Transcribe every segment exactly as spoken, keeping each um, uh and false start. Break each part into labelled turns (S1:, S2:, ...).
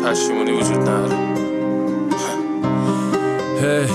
S1: پشیمونی وجود نداره. هی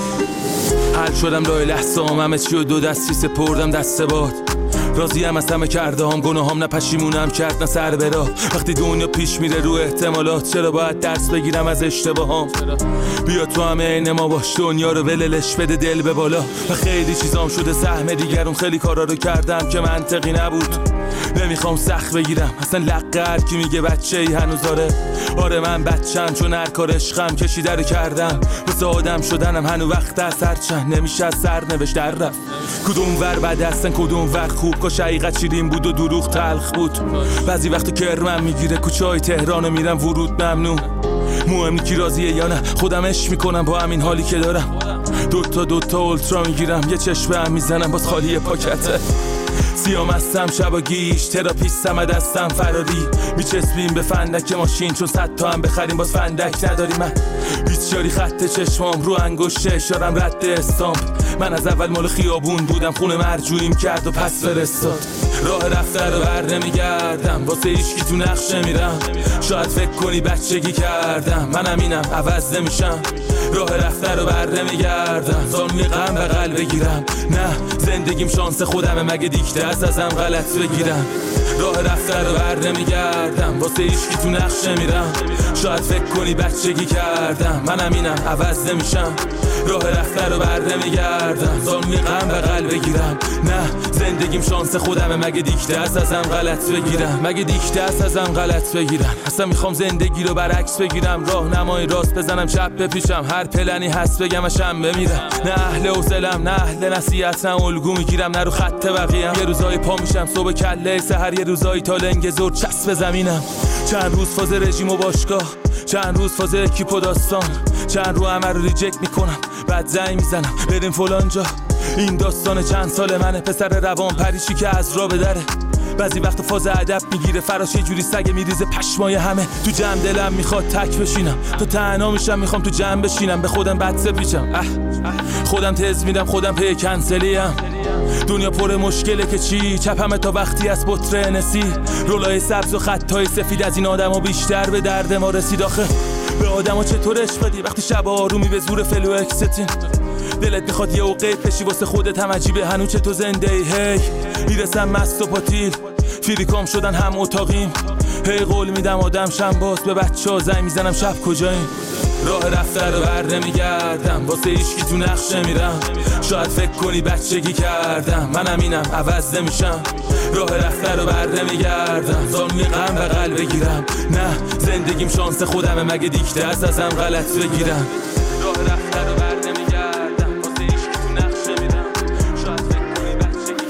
S1: حل شدم لای لحظه هم همه چی و دو دستی سپردم دست باد. راضیم از همه کرده هم گناهام، نه پشیمونم کرد نه سر برا. وقتی دنیا پیش میره رو احتمالات، چرا باید درس بگیرم از اشتباهام؟ بیا تو همه عین ما باش، دنیا رو وللش بده دل به بالا. و خیلی چیزام شده سهم دیگرون، خیلی کارا رو کردم که منطقی نبود. نمیخوام سخت بگیرم اصلا لقه هر کی میگه بچه ای هنوز آره. آره من بچم چون هر کار عشقم کشیده رو کردم. واسه آدم شدنم هنو وقت از هر چند نمیشه از سر نوشت در رفت. کدوم ور بد هستن کدوم ور خوب، کاش حقیقت شیرین بود و دروغ تلخ بود. بعضی وقت کرمم میگیره کوچه های تهران میرم ورود ممنون. مهم کی راضیه یا نه، خودم عشق میکنم با همین حالی که دارم. دوتا دوتا اولترا میگیرم یه چشم هم میزنم باز خالی پاکته. سیام هستم شبا گیش تراپیستم دستم فراری. میچسبیم به فندک ماشین چون صد تا هم بخریم باز فندک نداری. من بیچاری خط چشمام رو انگشت اشارم رد استامپ. من از اول مال خیابون بودم خونه مرجوعیم کرد و پس فرستاد. راه رفته رو بر نمیگردم واسه هیچکی تو نقشه میرم. شاید فکر کنی بچگی کردم منم اینم عوض نمیشم. راه رفته رو بر نمیگردم زانوی غم بغل بگیرم. نه زندگیم شانس خودمه مگه دیکته از ازم غلط بگیرم. راه رفته رو بر نمیگردم واسه هیچکی تو نقشه میرم. شاید فکر کنی بچگی کردم منم اینم عوض نمیشم. راه رفته رو بر نمیگردم زانوی غم بغل بگیرم. نه زندگیم شانس خودمه مگه دیکته از ازم غلط بگیرم. مگه دیکته از ازم غلط بگیرم. اصلا میخوام زندگی رو برعکس بگیرم. راه نمای راست بزنم چپ بپیشم. هر پلنی هست بگم اشم بمیرم. نه اهل حوصله‌ام نه اهل نصیحت نه الگو میگیرم نه رو خط بقیه‌ام. یه روزایی پا میشم صبح کله سحر، یه روزایی تا لنگ زور چسب زمینم. چند روز فاز رژیم و باشگاه، چند روز فاز اکیپ و داستان، چند رو همه رو ریجکت میکنم بعد زنگ میزنم بریم فلان جا. این داستان چند سال منه پسر روان پریشی که از راه بدره. بعضی وقت فاز ادب میگیره فراش یه جوری سگ میریزه پشمای همه. تو جمع دلم میخواد تک بشینم تو تنها میشم میخوام تو جمع بشینم. به خودم بد سپیچم اه خودم تز میدم خودم پی کنسلیم. دنیا پر مشکله که چی چپمه تا وقتی از بطر نسی. رولای سبز و خطای سفید از این آدم ها بیشتر به درد ما رسید. آخه به آدم ها چطور عشق بدی وقتی شب آرومی به زور فلو اکستین. دلت بخواد یه اوقه پشی واسه خودت هم عجیبه هنو چه تو زنده ای. هی میرسم مست و پاتیل فیریکام شدن هم اتاقیم. هی قول میدم آدم شم باز به بچه ها زنگ میزنم شب کجاییم. راه رفته رو بر نمیگردم واسه هیچکی تو نقشه میرم. شاید فکر کنی بچگی کردم منم اینم عوض نمیشم. راه رفته رو بر نمیگردم زانوی غم بغل بگیرم. نه زندگیم شانس خودمه مگه دیکته از ازم غلط بگیرم. راه رفته رو بر نمیگردم واسه هیچکی تو نقشه میرم. شاید فکر کنی بچگی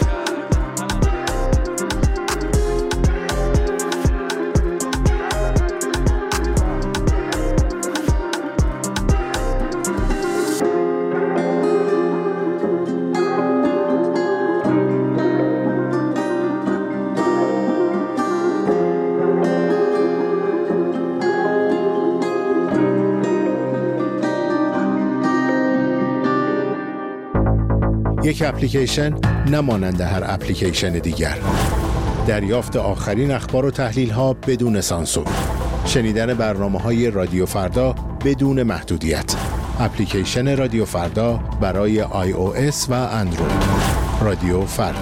S2: یک اپلیکیشن نمانند هر اپلیکیشن دیگر. دریافت آخرین اخبار و تحلیل ها بدون سانسور. شنیدن برنامه‌های رادیو فردا بدون محدودیت. اپلیکیشن رادیو فردا برای آی او اس و اندروید. رادیو فردا.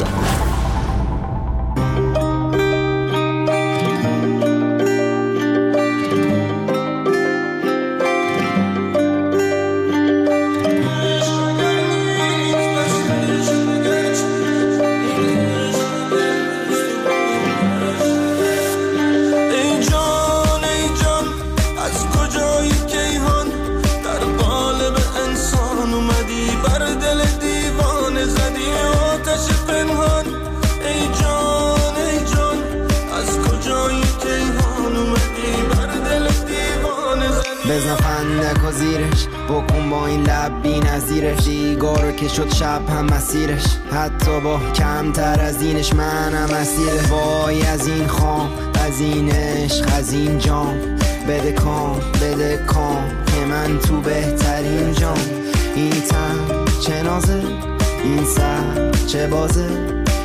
S3: بزن فندک و زیرش بکن با این لب بی نظیرش. دیگارو که شد شب هم مسیرش حتی با کمتر از اینش منم اسیره. وای از این خام از این عشق از این جام. بده کام بده کام که من تو بهترین جام. این تن چه نازه این سر چه بازه.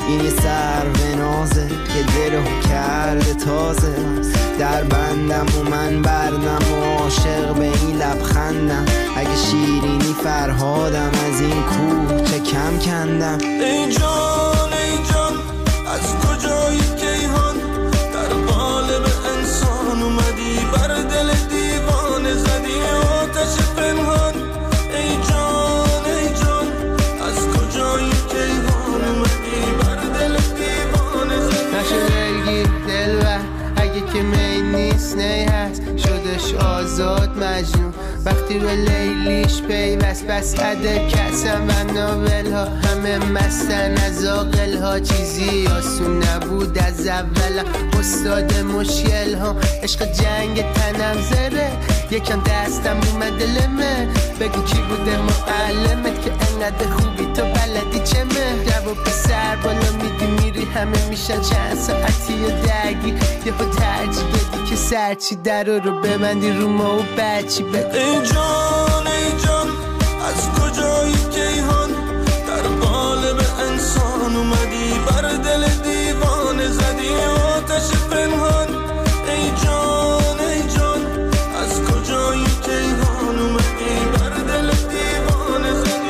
S3: اینی سر و نازه که دلو کرده تازه در بندم و من بردم و عاشق به این لبخندم اگه شیرینی فرهادم از این کوه چه کم کندم
S4: ای جان ای جان از کجایی کیهان در قالب انسان اومدی بر دل دیوانه زدی آتش پنهان ای جان ای جان از کجایی کیهان اومدی بر دل دیوانه زدی
S5: نشه دلگیر دلبر اگه که می نیست نی هست شدش آزاد مجنون وقتی به لیلیش پیوست بس عده کسم و ناول ها همه مستن از آقل ها چیزی آسون نبود از اول استاد مشکل ها عشق جنگ تنم زره یکم دستم اومده لمه بگو کی بوده معلمت که انقدر خوبی تو بلدی چه مه جواب سر بالا میدی میری همه میشن چند ساعتی و درگی یه خود ترجیح بدی که سرچی در رو ببندی رو ما و بچی بگو
S4: ای جان ای جان از کجایی کیهان در قالب انسان اومدی بر دل دیوانه زدی آتش پنهان ای جان ای جان از کجایی کیهان اومدی بر دل دیوانه زدی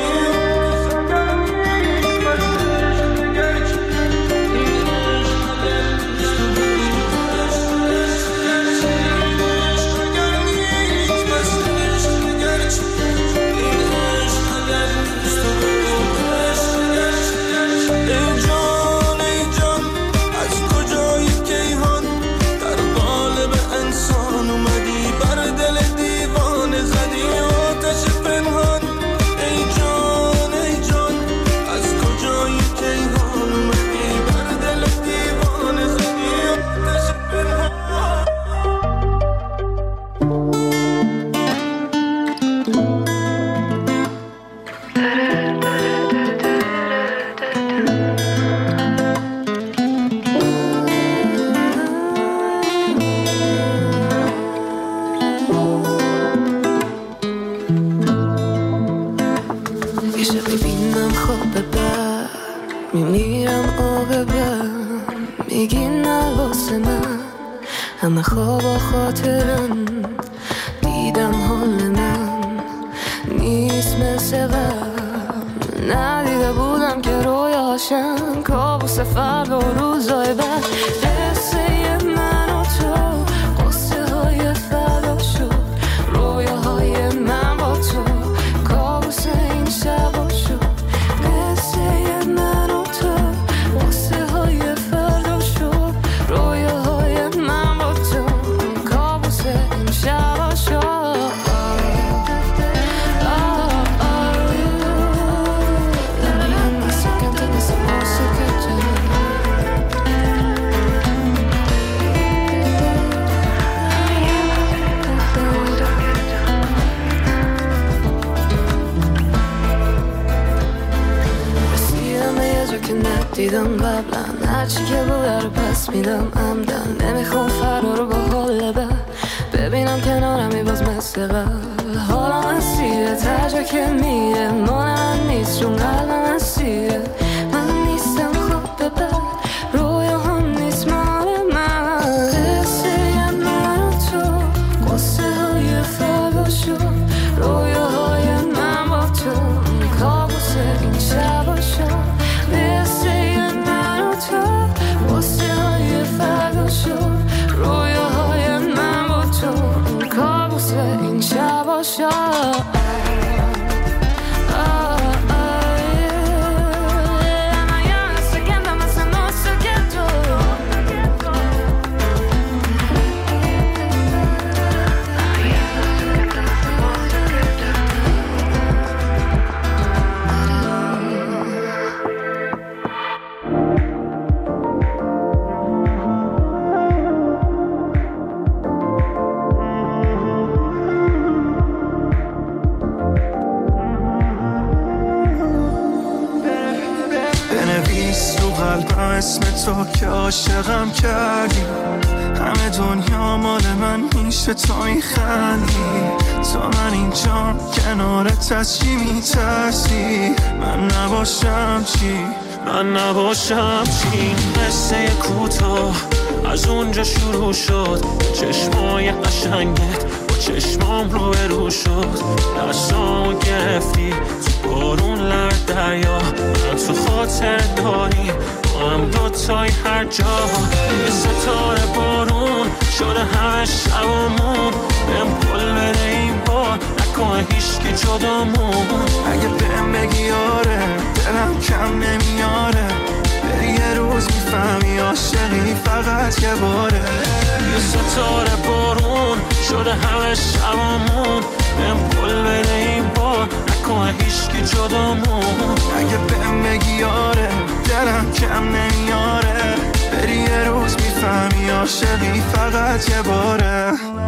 S6: همه خواب و خاطرم دیدم حال من نیست مثل قبل ندیده بودم که رویاشم کابوس فردا و روزای بعد قصه من و تو قصه های فردا شد رویاهای من با تو کابوس این شبا شد قصه من و تو قصه های فردا شد رویاهای من با تو کابوس این شبا شد دیدم قبلا هرچی که بوده رو پس میدم عمدن نمیخوام فردا رو با حال بد ببینم کنارمی باز مثل قبل حالم اسیره ترجا که میره مال من نیست چون قلبم اسیره من نیستم خوب به بد رویا هم نیست مال من قصه من و تو قصه های فردا شد رویاهای من با تو کابوس این شبا شد قصه های فردا شد رویاهای من با تو کابوس این شبا شد
S4: اسم تو که عاشقم کردی همه دنیا مال من میشه تو میخندی تو من اینجا کنارت از چی میترسی من نباشم چی
S7: من نباشم چی؟ قصه کوتاه از اونجا شروع شد، چشمای قشنگت با چشمام رو برو شد، دستامو گرفتی تو بارون لرد دریا، من تو خاطر داری با هم دوتای هر جا، یه ستاره بارون شده همه شبامون، بهم پل بده این بار نکنه هیچکی جدامون،
S4: اگه بهم بگی آره دلم کم نمیاره، بری یه روز میفهمی عاشقی فقط یه باره،
S7: یه ستاره بارون شده همه شبامون، بهم پل بده این بار نکنه هیچکی جدامون،
S4: اگه بهم بگی آره دلم کم نمیاره، بری یه روز میفهمی عاشقی فقط یه باره.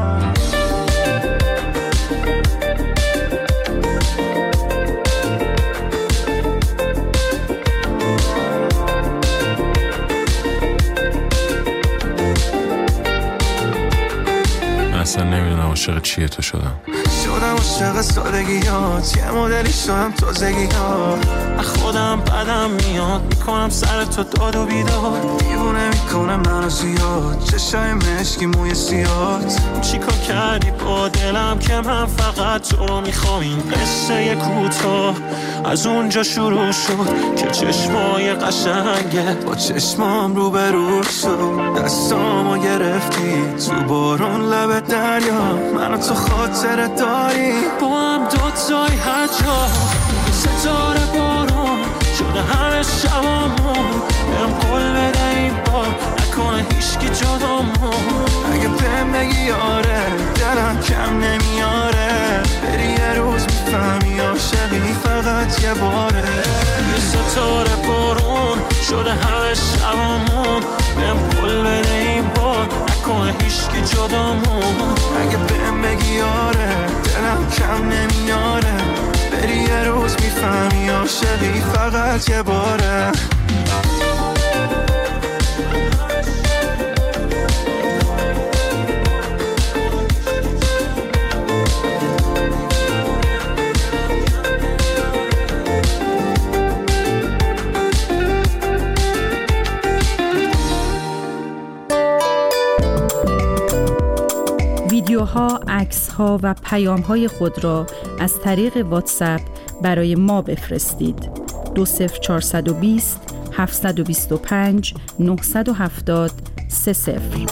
S7: اصلا نمیدونم عاشق چیه تو شدم
S4: شدم عاشق سادگیات، یه مدلی شدم تازگیات،
S7: خودم بدم میاد میکنم سر تو داد و بیداد،
S4: دیوونه میکنم منو زیاد، چشای مشکی موی سیاد،
S7: چیکار کردی با دلم که من فقط تو رو میخوام، این قصه کوتاه از اونجا شروع شد که چشمای قشنگت
S4: با چشمام رو برو شد، دستامو گرفتی تو بارون لب دریا، منو تو خاطر داری
S7: با هم دوتای هر جا، ستاره بارون شده همه شبامون، بهم قول بده این بار نکنه هیچکی جدامون،
S4: اگه بهم بگی آره دلم کم نمیاره، بری یه روز میفهمی عاشقی فقط یه باره،
S7: یه ستاره بارون شده همه شبامون، بهم قول بده این بار نکنه هیچکی جدامون،
S4: اگه بهم بگی آره دلم کم نمیاره، بری یه روز میفهمی عاشقی فقط یه باره.
S8: ویدیوها، عکس‌ها و پیام‌های خود را از طریق واتساپ برای ما بفرستید. دو صفر چهارصد و بیست هفتصد و بیست و پنج نهصد و هفتاد سه صفر.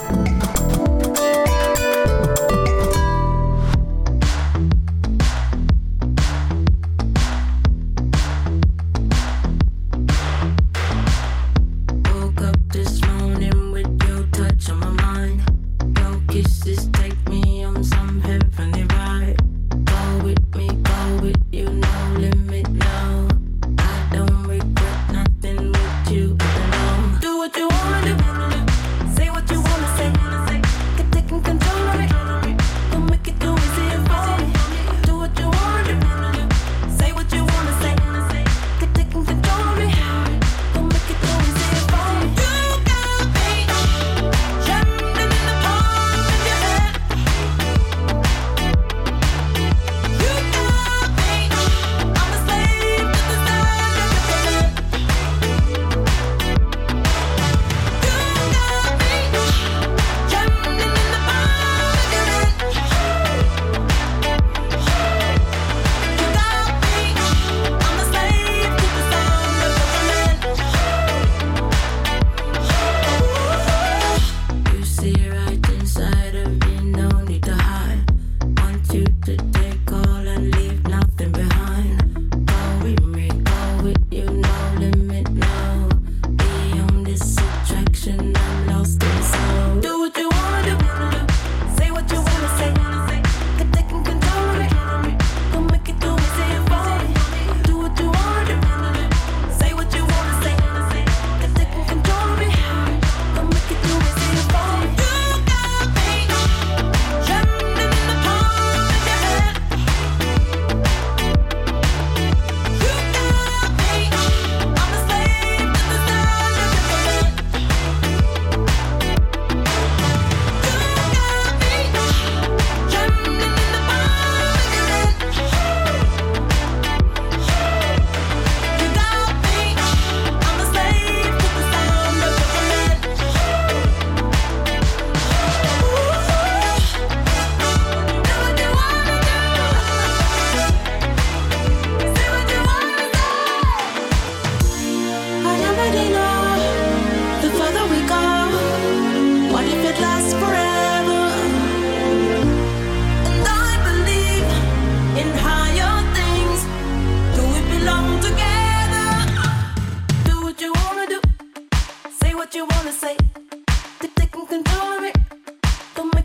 S9: Yeah.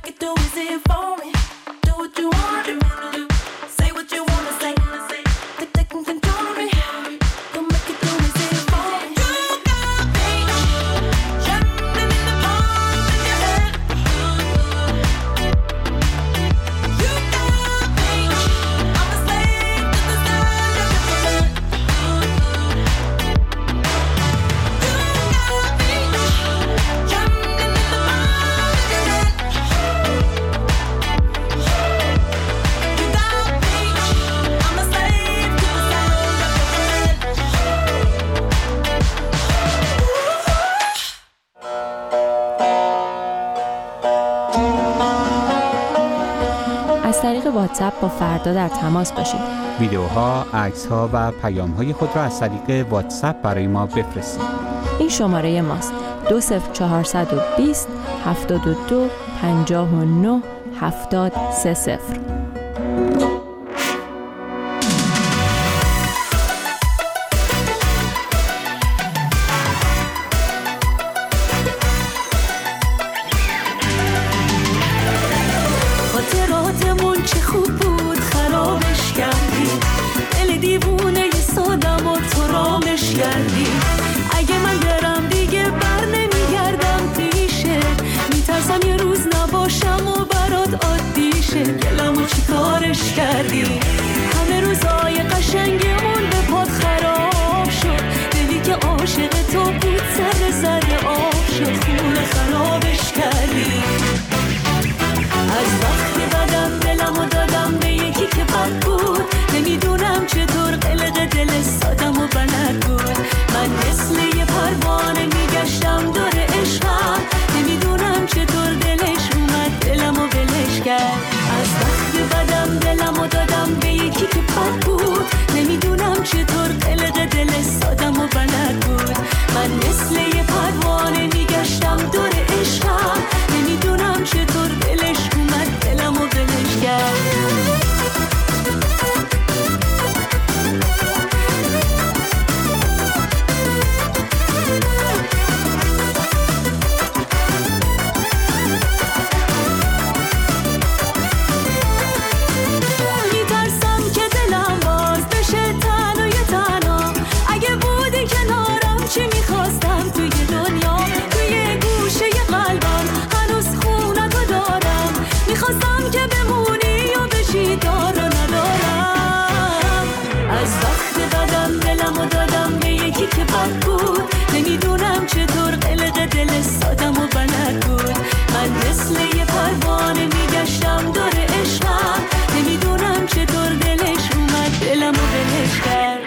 S6: it do, is it for me? Do what you want to do, say what you wanna say. They, they can control me. Don't make it do, is it for me? You got me jumping in the palm of your head. You got me, I'm a slave to the sound of your bed. You got me jumping in the palm of your head. You got me, I'm a slave to the sound of
S9: از طریق واتساپ با فردا در تماس باشید.
S10: ویدیوها، عکس‌ها و پیام‌های خود را از طریق واتساپ برای ما بفرستید.
S9: این شماره ماست: دو صفر چهارصد و بیست هفتاد و دو پنجاه و نه هفتاد سه صفر.
S6: خاطراتمون چه خوب بود خرابش کردی، دل دیوونه ی سادم و تو رامش کردی. اگه من برم دیگه بر نمیگردم پیشه، میترسم یه روز نباشم و برات عادی شه. دلمو چی کارش کردی، همه روزای قشنگمون به پات خراب شد. دلی که عاشق تو بود سر زده آب شد، خونه خرابش کردی. از وقتی بدم دلمو دادم به یکی که بد بود، نمیدونم چطور قلق دل سادم و بلد بود. من مثل یه پروانه میگشتم دور عشقم، نمیدونم چطور دلش اومد دلمو ولش کرد. از وقتی بدم دلمو دادم به یکی که بد بود، نمیدونم چطور قلق دل سادم و بلد بود. من مثل یه پروانه میگشتم دور عشقم، نمیدونم چطور دلش اومد دلمو ولش کرد. میترسم که دلم باز بشه تنها یه تنها. اگه بودی کنارم چی میخواستم توی دنیا. توی گوشه ی قلبم هنوز خونتو دارم، میخواستم که بمونی و بشی دار و ندارم. از وقت بدم دلمو دادم به یکی که بد بود، نمیدونم چطور قلق دل سادم و بلد بود. من مثل یه پروانه میگشتم دور عشقم، نمیدونم چطور دلش اومد دلمو ولش کرد.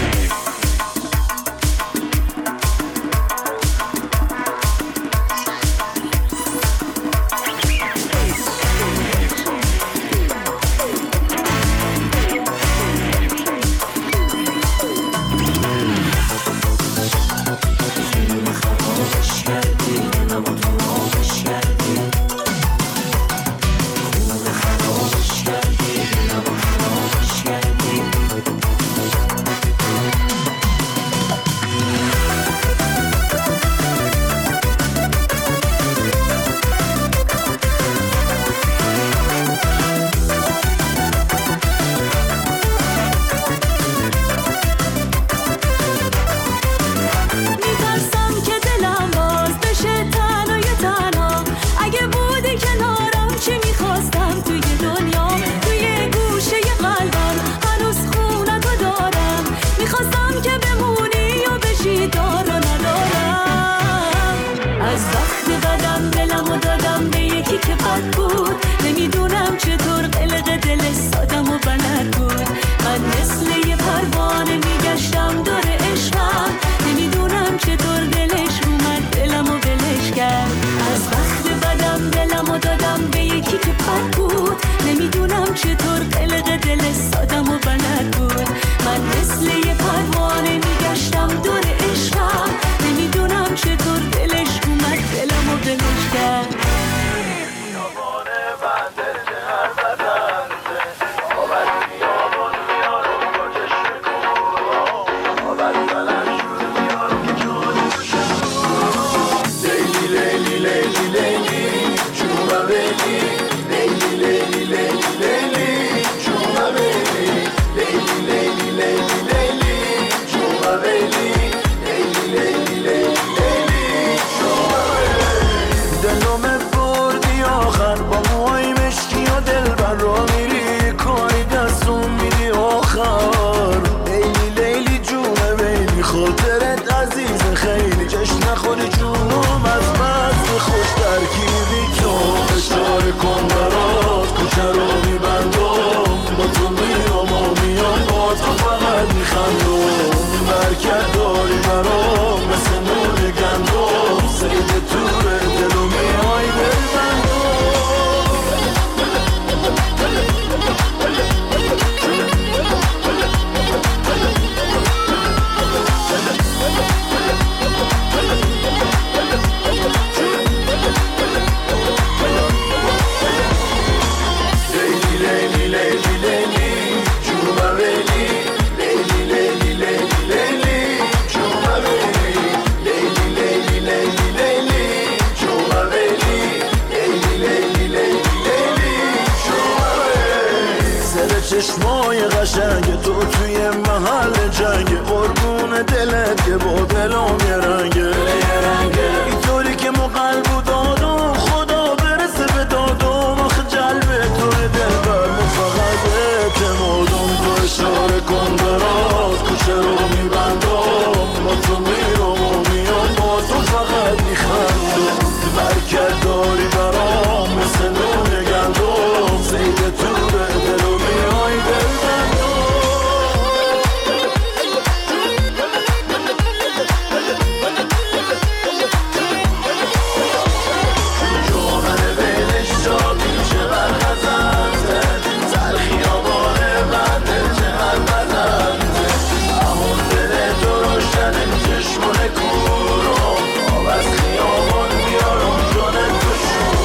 S6: میترسم که دلم باز بشه تنها یه تنها. اگه بودی کنارم چی میخواستم توی دنیا. توی گوشه ی قلبم هنوز خونتو دارم، میخواستم که بمونی و بشی دار و ندارم. از وقت بدم دلمو دادم به یکی که بد بود، نمیدونم چطور قلق دل سادم و بلد بود. من مثل یه پروانه میگشتم دور عشقم، نمیدونم چطور دلش اومد دلمو ولش کرد. از وقت بدم دلمو دادم به یکی که بد بود، نمیدونم چطور قلق دل سادم و بلد بود. من مثل یه پروانه میگشتم دور عشقم، نمیدونم چطور دلش اومد دلمو ولش کرد.
S4: چشمای قشنگ تو توی محل جنگ، قربون دلت که با دلم یه رنگه اینطوری که ما قلب و دادم خدا برسه به دادم، آخه جلب توی دل بر ما فقط اعتمادم، تو اشاره کن برات کوچه رو میبندم، با تو میرم و میام با تو فقط میخندم، برکت داری برام مثل نون گندم، زید تو به دل و میای دل بندم. جوهر بینش شابی چقدر خزنده، سر خیابانه بنده چقدر بزنده، همون دل تو روشنه چشمونه کورم، آب از خیابان بیارم جانه تو شورم.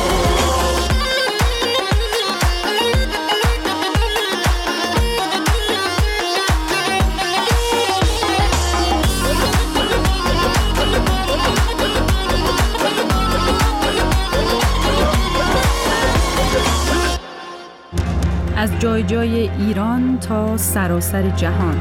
S8: از جای جای ایران تا سراسر جهان،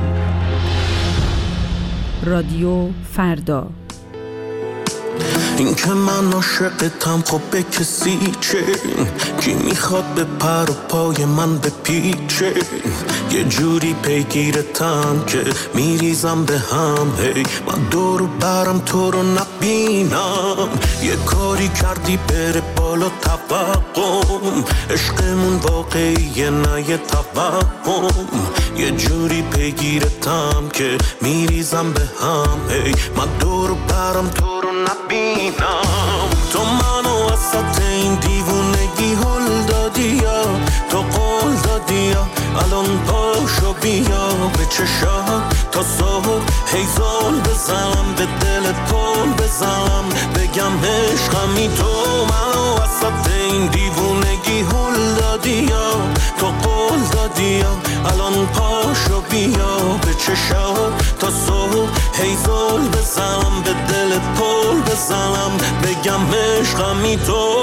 S8: رادیو فردا.
S7: این که من عاشقتم خب به کسی چه، کی میخواد به پر و پای من بپیچه، یه جوری پیگیرتم که میریزم به هم، هی من دور و برم تو رو نبینم، یه کاری کردی بره بالا توقم، عشقمون واقعیه نه یه توهم، یه جوری پیگیرتم که میریزم به هم، هی من دور و برم تو رو نبینم، تو منو وسط این دیوونگی هل دادی یا تو قول دادی یا الان پاشو بیا به چشات تا صبح، هی زل بزنم به دل پل بزنم بگم عشقمی، تو منو وسط این دیوونگی هل دادی یا تو قول دادی یا الان پاشو بیا به چشات تا صبح، هی زل بزنم به دل پل بزنم بگم عشقمی تو.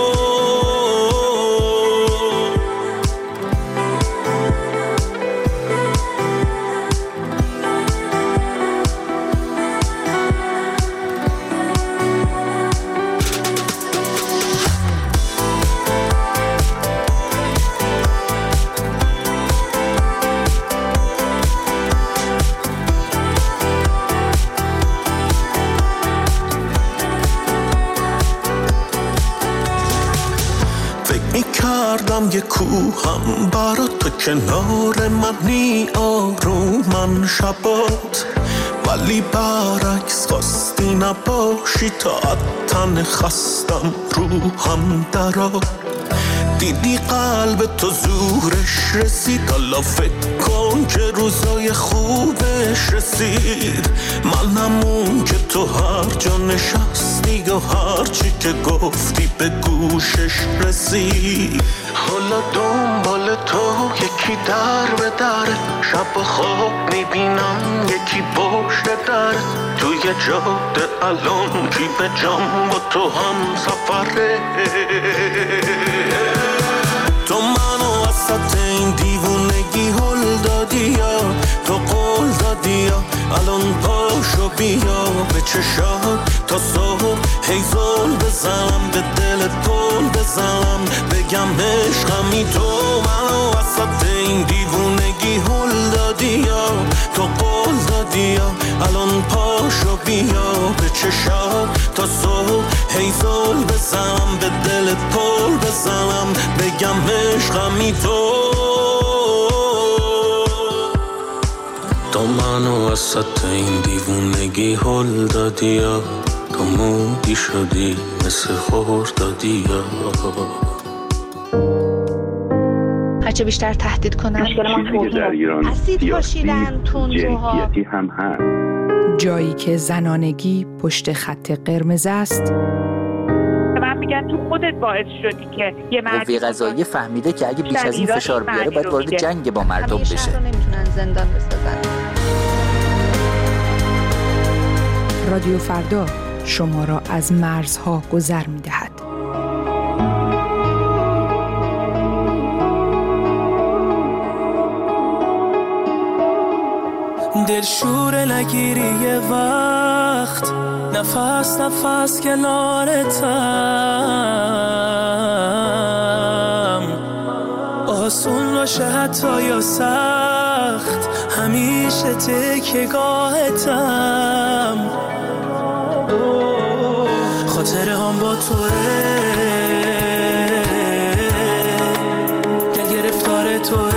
S7: کردم یه کوهم برا تو کنار منی آرومن شبات، ولی برعکس خواستی نباشی تا تن خستم روحم درات، دیدی قلب تو زورش رسید، حالا فکر کن که روزای خوبش رسید، منم اون که تو هر جا نشستی و هر چی که گفتی به گوشش رسید، حالا دنبال تو یکی در به در، شب و خواب میبینم یکی پشت در، توی جاده الان کی به جام با تو هم سفره، تو منو وسط این دیوونگی هل دادی یا تو قول دادی یا الان پاشو بیا به چشات تا صبح، هی زل بزنم به دل پل بزنم بگم عشقمی، تو منو وسط این دیوونگی هل دادی یا تو قول دادی یا الان پاشو بیا به چشات تا صبح، هی زل بزنم به دل پل بزنم بگم عشقمی تو. تو منو وسط این دیوونگی هل دادی یا تو مودی شدی مثل خوردادی یا
S11: هرچه بیشتر تهدید کنن
S12: چیزی که در ایران
S11: اسید پاشیدن تندروها
S12: جنسیتی هم هست،
S13: جایی که زنانگی پشت خط قرمز است.
S14: من میگن تو خودت باعث شدی که یه مرد
S15: قوه قضاییه فهمیده که اگه بیش از این فشار بیاره باید وارد جنگ با مردم بشه.
S11: همیشه رو نمیتونن زندان بسازن.
S13: رادیو فردا شما را از مرزها گذر می‌دهد.
S4: دلشور نگیری یه وقت، نفس نفس کنارتم، آسون باشه حتی یا سخت، همیشه تکیه‌گاهتم، خاطره هم با توه، دل گرفتار توه،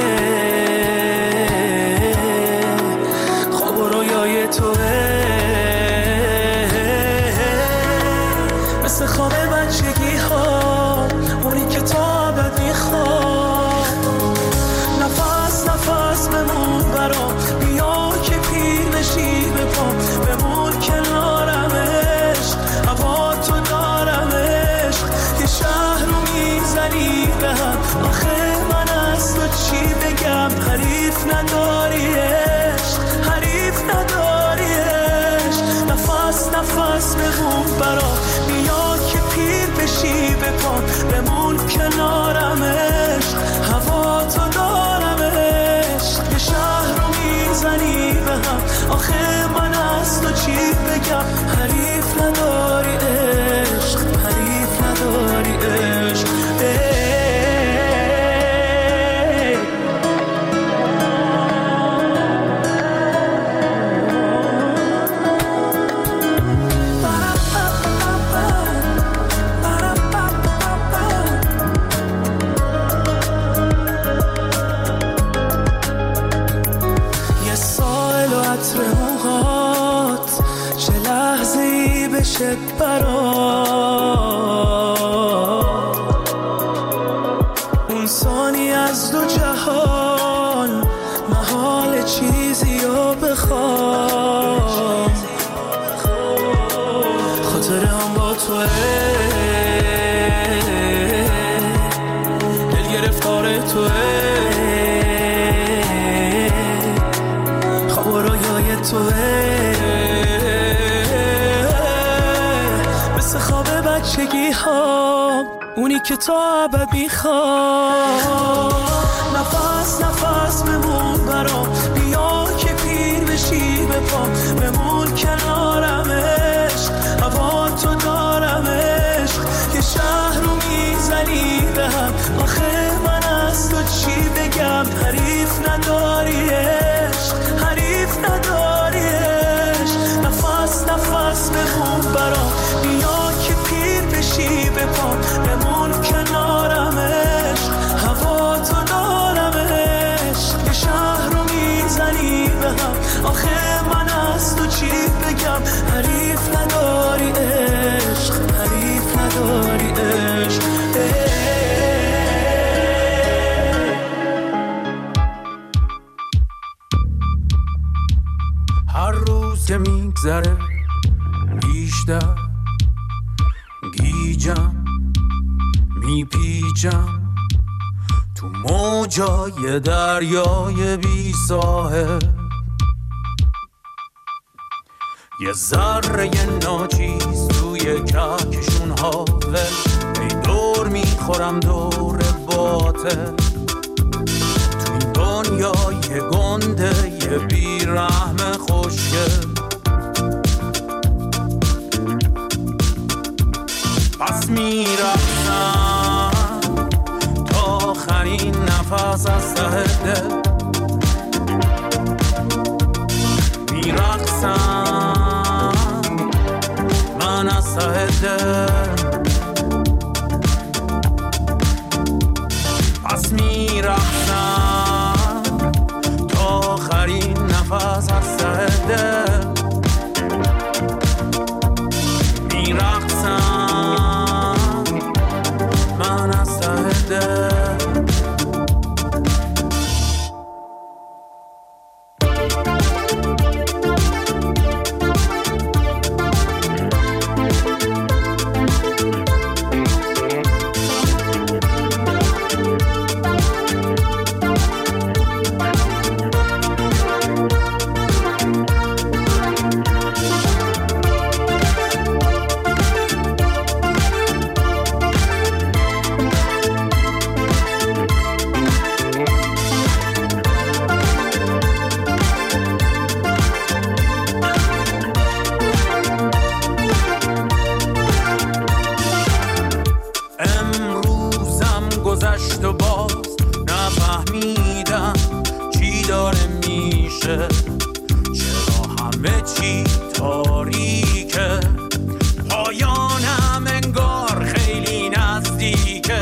S4: خواب و رویای توه، مثل خواب بچگی ها، اونی که تا ابد میخواد، نفس نفس بمون برام، بیا که پیر بشی به پام، بمون کنارم عشق، هوا تو دارم عشق، یه شهر رو میزنی به هم، آخه من از تو چی بگم، حریف نداری عشق، حریف نداری عشق، نفس نفس بمون برام، بیا که پیر بشی به پام، بمون کنارم عشق، هوا تو دارم عشق، یه شهر رو میزنی به هم، آخه من از تو چی بگم، حریف نداری عشق، حریف نداری عشق. یه سائل و عطر موهات، چه لحظه ای بشه برات، اون ثانی از دو جهان، محال چیزی رو بخوام، خاطره هم با توه، دل گرفتار توه، خواب و رویای توه، مثل خواب بچگی ها، اونی که تا ابد میخواد، نفس نفس بمون برام، بیا که پیر بشی به پام، بمون کنارم عشق، هوا تو دارم عشق، یه شهر رو میزنی به هم، آخه من از تو چی بگم، حریف نداری عشق، حریف نداری عشق، نفس نفس بمون برام، بیا که پیر بشی به پام، بمون کنارم عشق، هوا تو دارم عشق، یه شهر رو میزنی به هم، آخه من از تو چی بگم، حریف نداری عشق، حریف نداری عشق.
S1: هر روز که میگذره بیشتر گیجم، میپیچم تو موجای دریای بی ساحل، یه ذره ناچیز توی کهکشون هاول، ای دور میخورم دور باطل، تو این دنیای گنده یه بیرحم خوشگل، پس میرفتم تا آخرین نفس از ته دل، میرقصم من از ته دل، پس میرفتم تا آخرین نفس از ته دل، میرقصم من از ته دل.
S7: گذشت و باز نفهمیدم چی داره میشه، چرا همه چی تاریکه، پایانم انگار خیلی نزدیکه.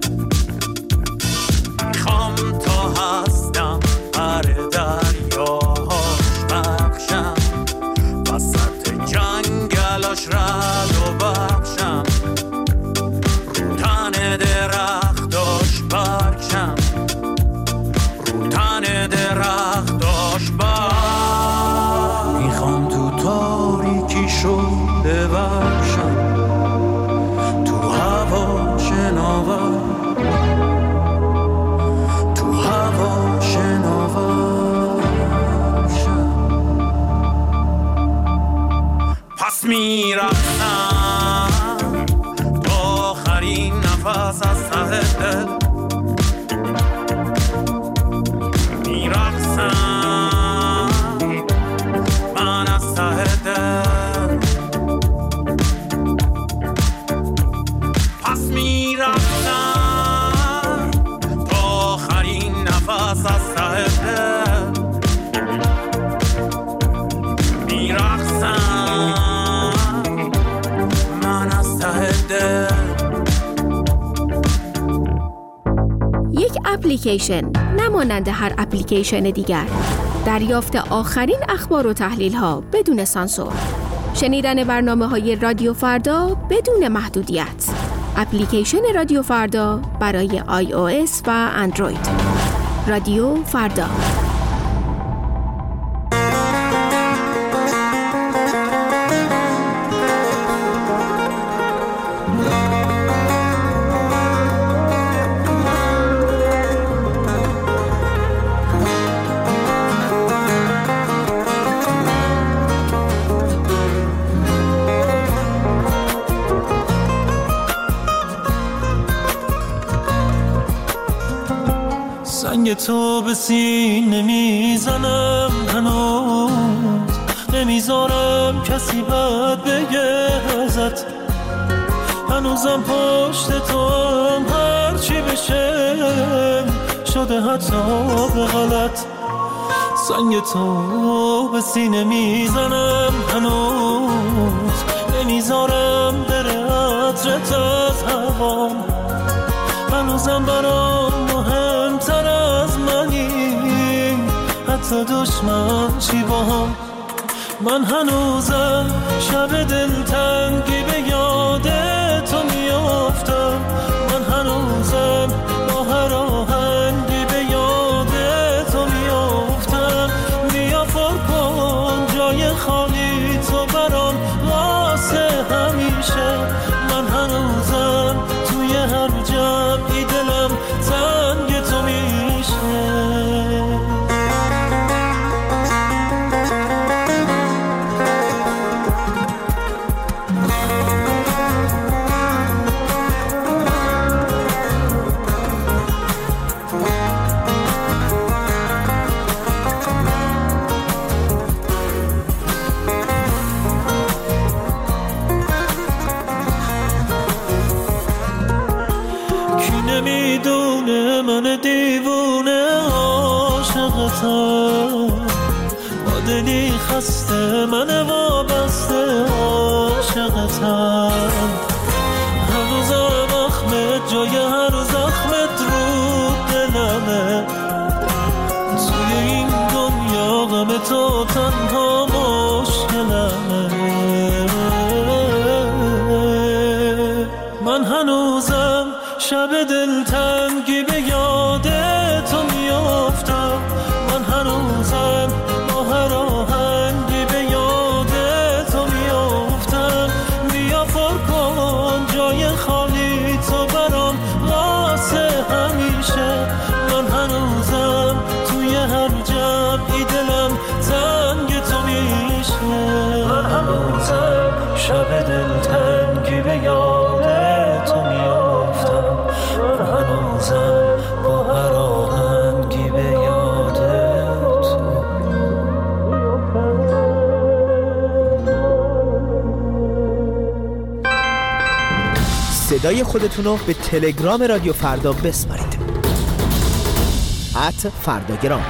S7: میخوام تا هستم هر دریاهاش بخشم، وسط جنگلاش رد و بخشم، رو تن درختاش برکشم، رو تن درختاش برکشم. میخوام تو تاریکیشو ببخشم، تو هوا شناور، تو هوا شناور شم. پس میرفتم تا آخرین نفس از ته دل، میرقصم من از ته دل. پس میرفتم تا آخرین نفس از ته دل، میرقصم من از ته دل.
S16: یک اپلیکیشن نمانند هر اپلیکیشن دیگر، دریافت آخرین اخبار و تحلیل ها بدون سانسور، شنیدن برنامه های رادیو فردا بدون محدودیت. اپلیکیشن رادیو فردا برای آی او اس و اندروید. رادیو فردا.
S7: سنگ تو به سینه میزنم، هنوز نمیذارم کسی بد بگه ازت، هنوزم پشت تو هم هرچی بشه شده حتی به غلط. سنگ تو به سینه میزنم، هنوز نمیذارم بره عطرت از هوام، هنوزم برام مهمتر از منی، حتی دشمن چی با هم. من هنوزم شب دلتنگی به یاد تو میافتم، من هنوزم با هر آهنگی به یاد تو میافتم. بیا پر کن جای خالی تو برام واسه همیشه، من هنوزم توی هر جمعی دلم تنگ تو میشه. نمیدونه من دیوونه عاشقتم، با دلی خسته من وابسته عاشقتم. هنوزم اخمت جای هر زخمت رو دلمه، توی این دنیا غم تو تنها مشکلمه. من هنوزم شب دلتنگی به یاد تو میافتم، من هنوزم با هر آهنگی به یاد
S17: صدای خودتون رو به تلگرام رادیو فردا بسپارید. ات فرداگرام.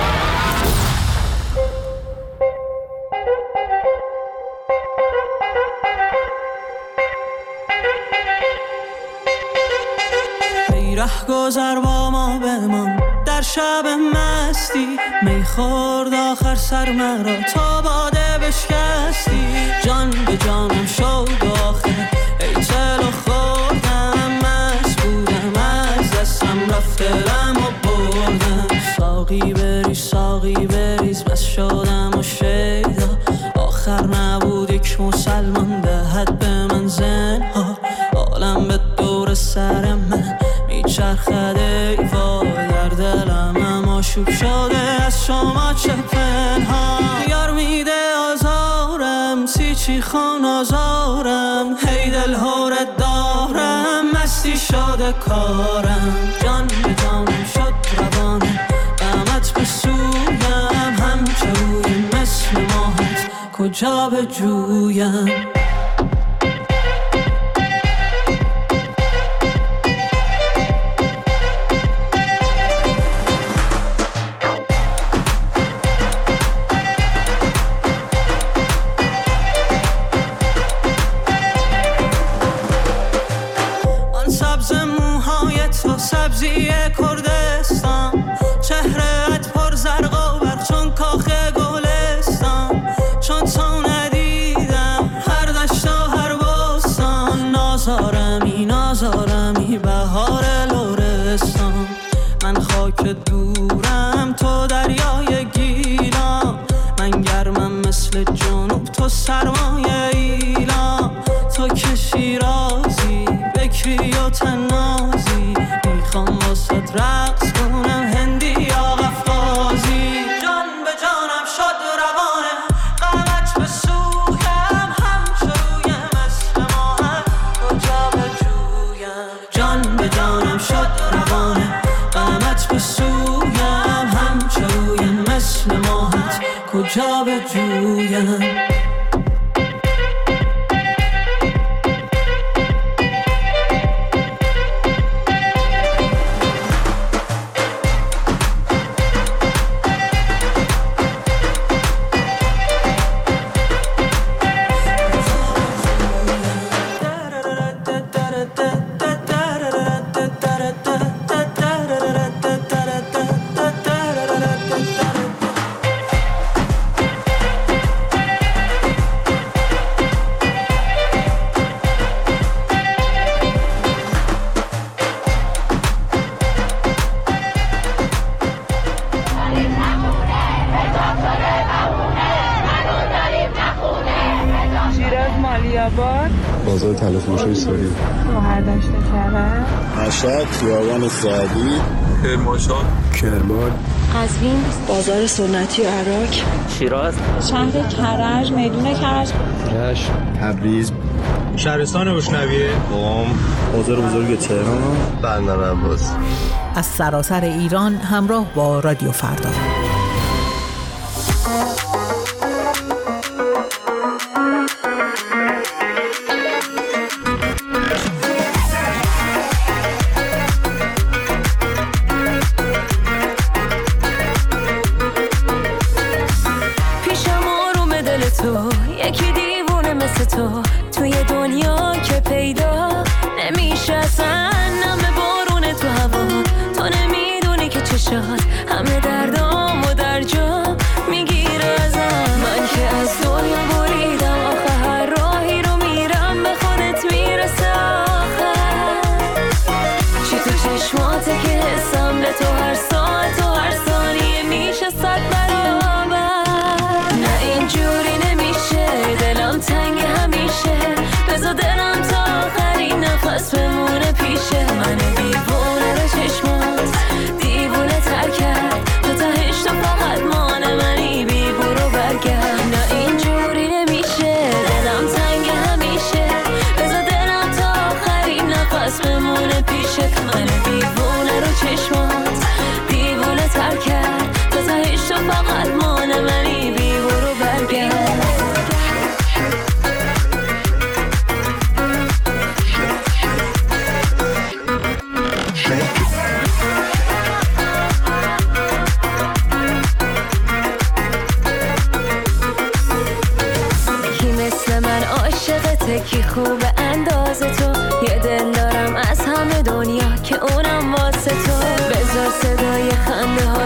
S18: ره گذر با ما بمان در شب مستی، می خورد آخر سر مرا تا باده بشکستی. جان به جانم شد آخر ای چلو خوردم، مست بودم از دستم رفت دلم و بردم. ساقی بریز ساقی بریز بس شدم و شیدا، آخر نبود یک مسلمان دهد به من زنها. عالم به دور سر من میچرخده ای وای، در دلم اما شوب شده از شما چه پنهان. یار میده آزارم سی چی خان آزارم، هی دل هورت دارم مستی شده کارم. جان به جانم شد روانه غمت به سویم، همچه روی مثل ماهت کجا به جویم. سبزی کردستان، چهرهت پر زرق و برق چون کاخ گلستان. چون تو ندیدم هر دشت و هر بستان، نازارمی نازارمی بهار لرستان. من خاک دورم تو دریای گیلان، من گرمم مثل جنوب تو سرمایه ایلان. تو که شیرازی بکری و تنازی، میخوام واسه رقص کنم هندی یا قفقازی. جان به جانم شد روانه غمت به سویم، همچه روی مثل ماهت کجا به جویم. جان به جانم شد روانه غمت به سویم، همچه روی مثل ماهت کجا به جویم.
S19: بازار تلفروشی ساری،
S20: شوهر داشته کرد،
S19: مشهد، خیابان سعدی،
S21: کرمانشاه،
S19: کرمان،
S20: قزوین، بازار سنتی عراق،
S15: شیراز،
S20: شهر کرج، میدون کرج،
S19: رشت، تبریز،
S21: شهرستان بشنویه،
S19: قم، بازار بزرگ تهران، بندر عباس.
S13: از سراسر ایران همراه با رادیو فردا.
S6: همه دردام و در جا میگیره ازم. من که از دنیا بریدم آخه هر راهی رو میرم به خودت میرسه آخر. چی تو چشماته که حسم به تو هر ساعت و هر ثانیه میشه صد برابر. نه اینجوری نمیشه دلم تنگ همیشه، بذار دلم تا آخرین نفس بمونه پیشه. من دیوونه رو چشمات دیوونه تر کرد،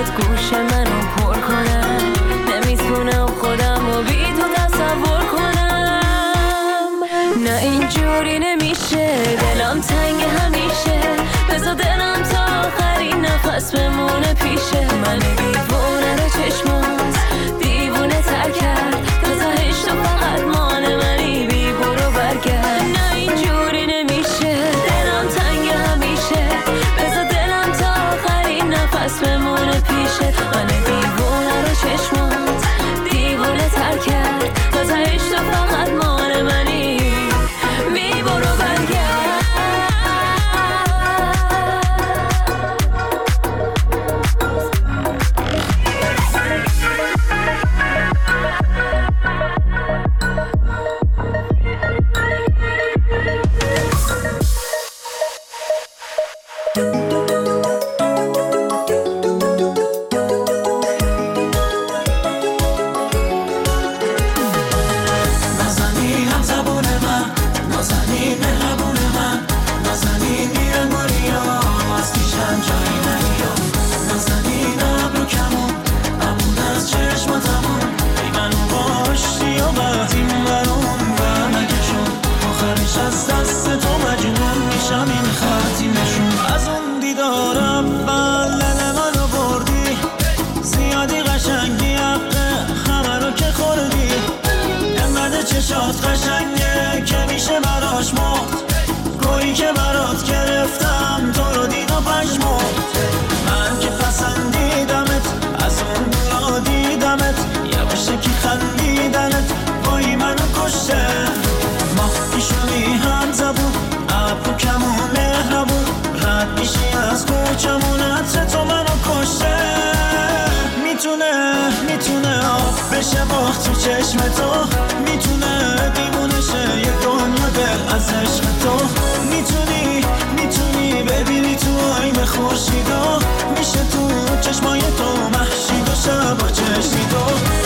S6: میخواد گوش منو پر کنم، نمیتونم خودم رو بی تو تصور کنم. نه اینجوری نمیشه، دلم تنگ همیشه، بذار دلم تا آخرین نفس بمونه پیشه. من دیوونه رو چشمات دیوونه تر کرد، تا تهش تو فقط مان منی، بی برو برگرد. نه اینجوری نمیشه، دلم تنگ همیشه، بذار دلم تا آخرین نفس بمونه پیشه. من دیوونه رو چشمات دیوونه تر کرد، تا تهش تو فقط مان منی، بی برو برگرد.
S4: قشنگه که میشه براش مرد، گویی که برات گرفتم تو رو دید و پشمرد. من که پسندیدمت، از اون دورا دیدمت، یواشکی خندیدنت وای منو کشته. ما پیشونی هم زبون، ابرو کمون مهربون، رد میشی از کوچمون، عطر تو منو کشته. میتونه میتونه آب بشه باخت تو چشم تو، میتونه دیوونه شه یه دنیا دل از عشق تو. میتونی میتونی ببینی تو آینه خورشیدو، میشه تو چشمای تو مهشید و شبا چشیدو.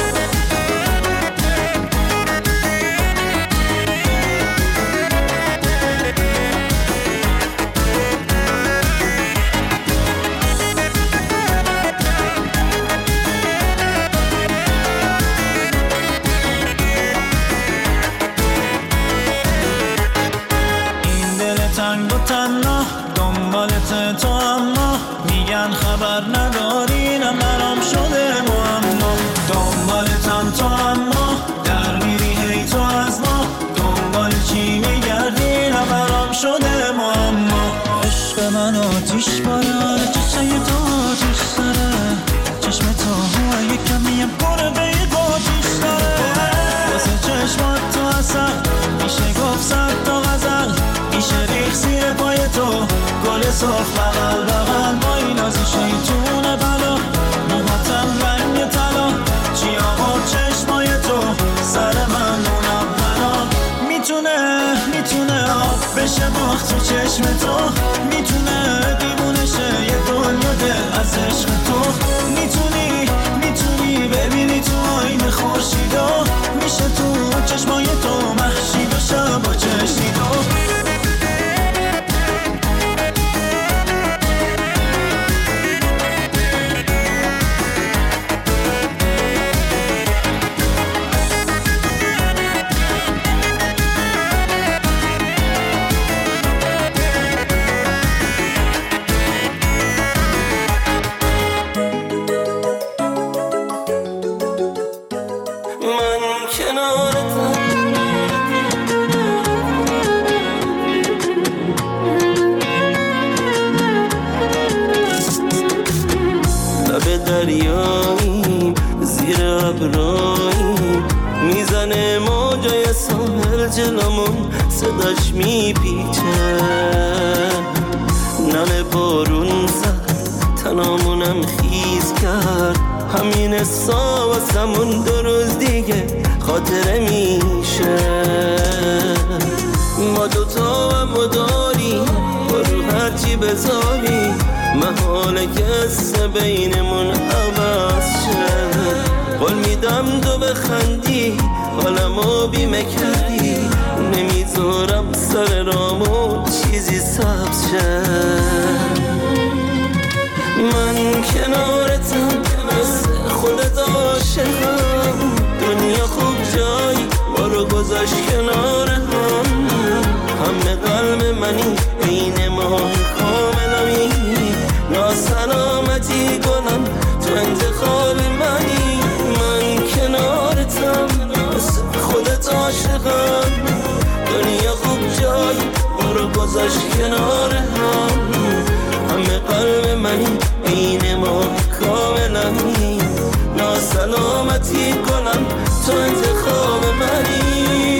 S4: تنگ و تنها دنبالت تو، اما میگن خبر نداری، نه برام شده معما. دنبالتم تو اما در میری هی تو از ما، دنبال چی میگردی، نه برام شده معما. عشق من آتیش باره، چشم تو آتیش داره، چشم تو هوا یکمی پره به یک آتیش داره. واسه چشمات تو اصل میشه گفت صد تا غزل، میشه ریخ زیر پای تو گل سرخ بغل بغل. با این نازی شیطون بلا، موهاتم رنگ طلا، چی آقا چشمای تو سر من مونم بلا. میتونه میتونه آب بشه باخت تو چشم تو، میتونه دیوونه شه یه دنیا دل از عشق تو. میتونی میتونی ببینی تو آینه خورشیدو، میشه تو چشمای تو مهشید و شبا چشیدو. دریاییم زیر ابراییم، میزنه موجای ساحل جلومون، صداش میپیچه. نم بارون زد تنامونم خیز کرد، همین حسا واسمون دو روز دیگه خاطره میشه. ما دوتا و داریم با رو هرچی بذاریم، محاله که قصه بینمون عوض شد. قول میدم تو بخندی، حالمو بیمه کردی، نمیذارم سر رامون چیزی سبز شد. من کنارتم خودت عاشقم دنیا خوب جایی ما رو گذاشت کنار هم همه قلب منی این ماه کاملمی ناسلامتی گلم تو انتخاب منی من کنارتم خودت عاشقم دنیا خوب جایی ما رو گذاشت کنار هم همه قلب منی این ما کاملمی ناسلامتی کنم تو انتخاب منی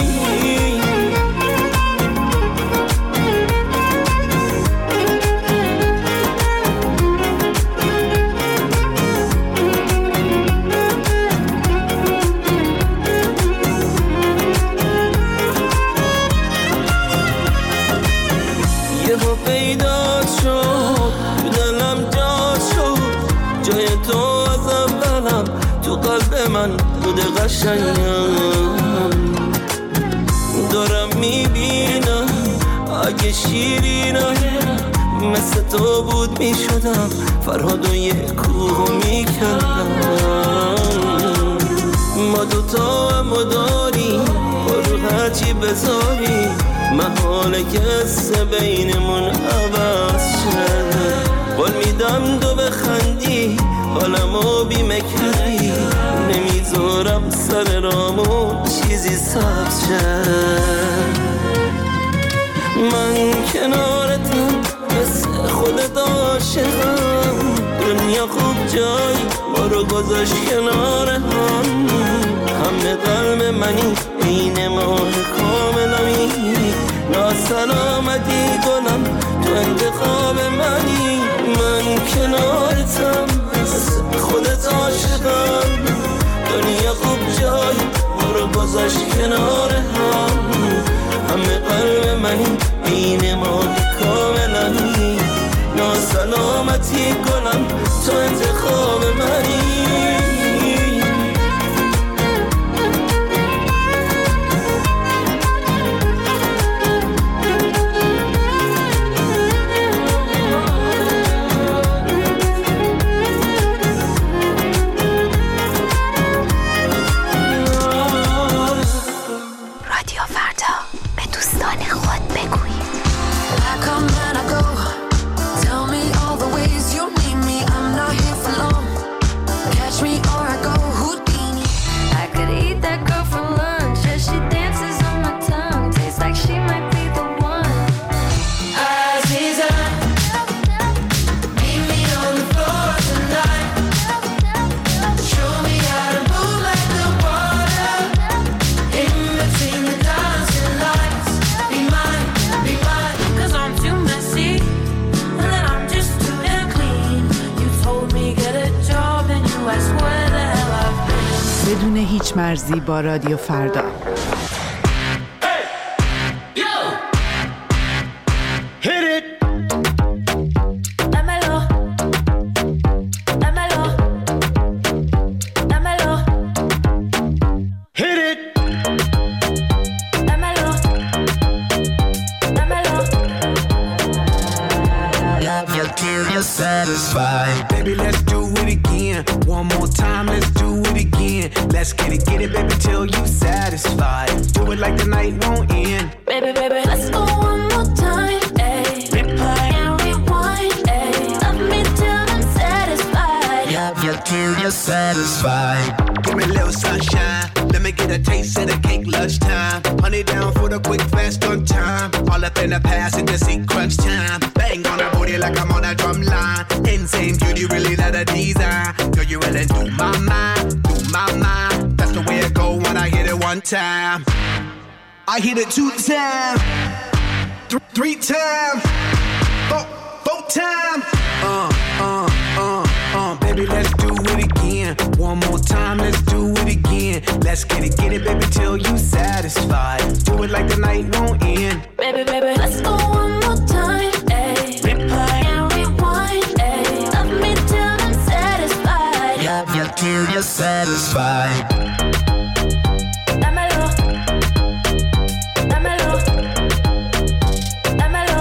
S4: پیدا شد تو دلم جا شد جای تو از اولم تو قلب من بود قشنگم دارم میبینم اگه شیرینم مثل تو بود میشدم فرهاد و یه کوه میکردم ما دوتا هم داریم برو هرچی بذاری محاله که قصه بینمون عوض شده قول میدم دو بخندی حالمو بیمه کردی نمیذارم سر رامون چیزی سبز شد من کنارتم مثل خودت عاشقم دنیا خوب جایی ما رو گذاشت کنار هم همه قلب منی این ماه کاملمی ناسلامتی گلم تو انتخاب منی من کنارتم خودت عاشقم دنیا خوب جایی ما رو گذاشت کنار هم همه قلب منی این ماه کاملمی ناسلامتی گلم تو انتخاب منی
S13: بدون هیچ مرزی با رادیو فردا.
S2: Satisfied. Baby, let's do it again. One more time, let's do it again. Let's get it, get it, baby, till you satisfied. Do it like the night won't end.
S6: Baby, baby, let's go one more time. Ay. Replay and rewind. Ay. Love me till I'm satisfied.
S2: Yeah, yeah, till you're satisfied. Give me a little sunshine. Let me get a taste of the cake lunchtime. Honey down for the quick, fast on time. All up in the past and the seat crunch time. Bang on her booty like I'm on a drum line. Insane beauty, really not a design. Girl, you really do my mind, do my mind. That's the way it go when I hit it one time. I hit it two times, th- three times, four, four times. Uh, uh, uh, uh, baby, let's do it again. One more time, let's do it again. Let's get it, get it, baby, till you satisfied. Do it like the night won't end.
S6: Baby, baby, let's go one more time. Ay. Replay and rewind. Ay. Love me till I'm satisfied.
S2: Yeah, yeah, till you're satisfied.
S6: Dámelo, dámelo, dámelo.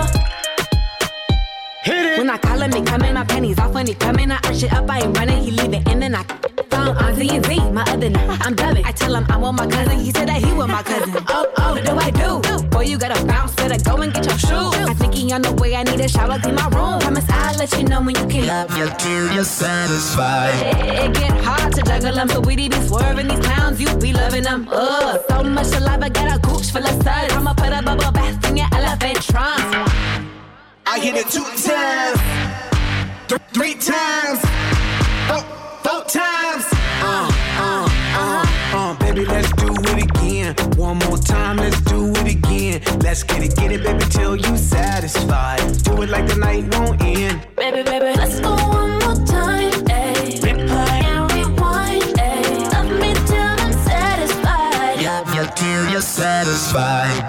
S22: Hit it. When I call him, he coming, my panties off when he coming. I arch it up, I ain't running, he leave it in and I found
S3: Z and Z, my other name. I'm dubbing. I tell him I want my cousin. He said that he want my cousin. Oh, oh, what do I do? Boy, you gotta bounce, better go and get your shoes. I think he on the way, I need a shower, clean my room. Promise I'll let you know when you can.
S2: Love you till you're satisfied.
S3: It, it get hard to juggle them, so we be swerving these clowns, you be loving them. Ugh, so much saliva, got a gooch full of suds. I'ma put a bubble bath in your elephant trunk.
S2: I hit it two times, th- three times, four, four times. Uh, uh, uh, uh, baby, let's do it again. One more time, let's do it again. Let's get it, get it, baby, till you satisfied. Do it like the night won't end.
S6: Baby, baby, let's go one more time, ayy. Replay and rewind, ayy. Love me till I'm satisfied.
S2: Love you till you're satisfied.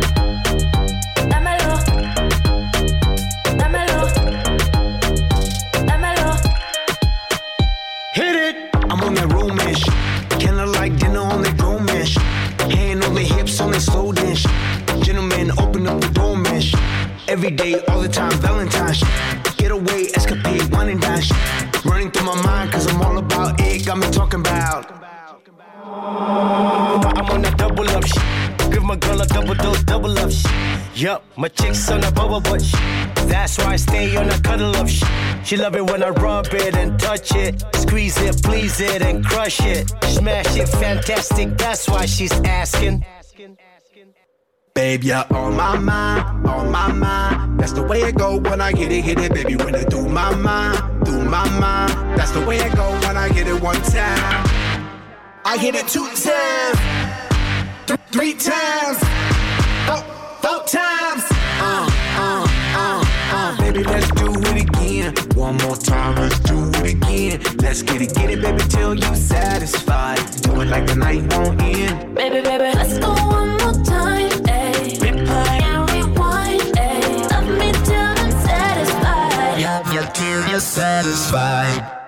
S2: Every day, all the time, Valentine's. Get away, escapade, one and dine. Running through my mind, cause I'm all about it. Got me talking about.
S22: I'm on that double up shit. Give my girl a double dose, double up shit. Yup, my chick's on a bubble butt shit. That's why I stay on a cuddle up shit. She love it when I rub it and touch it. Squeeze it, please it, and crush it. Smash it, fantastic, that's why she's asking.
S2: Babe, you're on my mind, on my mind. That's the way it go when I get it, hit it, baby. When it through my mind, through my mind. That's the way it go when I get it one time. I hit it two times, th- three times, four, four times. Uh, uh, uh, uh. Baby, let's do it again. One more time, let's do it again. Let's get it, get it, baby, till you satisfied. Do it like the night won't end.
S6: Baby, baby, let's go one more time, ayy. Replay and rewind, ayy. Love me till I'm satisfied.
S2: Love you till you're satisfied.